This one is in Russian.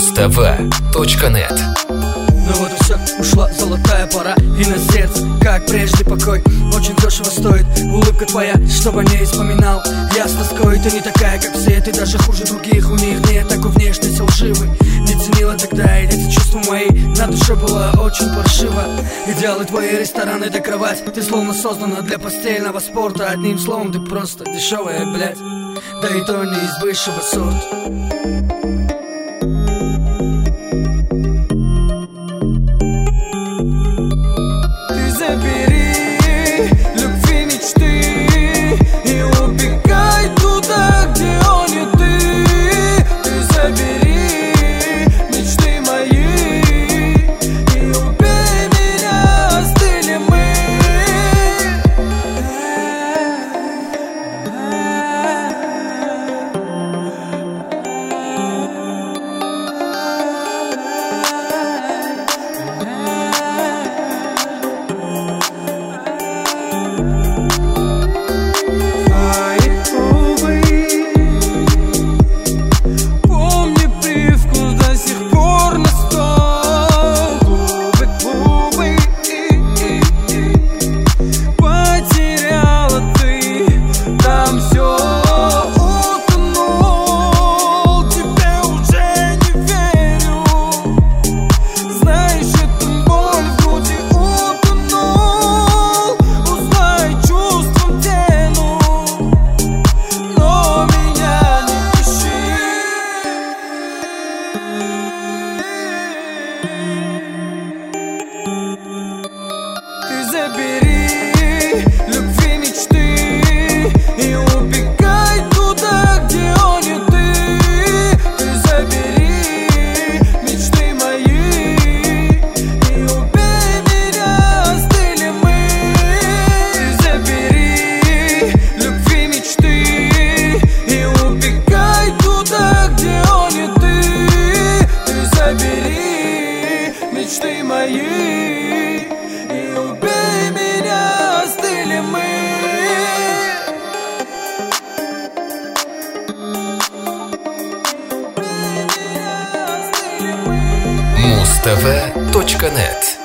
Muz-TV.net. Ну вот и все, ушла золотая пора, и на сердце, как прежде, покой. Очень дешево стоит улыбка твоя, чтобы о ней вспоминал я с тоской. Ты не такая, как все, ты даже хуже других. У них нет такой внешности лживой. Не ценила тогда и эти чувства мои. На душе было очень паршиво. Идеалы твои, рестораны да кровать. Ты словно создана для постельного спорта. Одним словом, ты просто дешевая, блядь. Да и то не из высшего сорта. Забери любви мечты и убегай туда, где он и ты. Ты забери мечты мои и убей меня, остыли мы. Ты забери любви мечты и убегай туда, где он и ты. Ты забери мечты мои и убей меня, остыли мы. Muz-TV.net.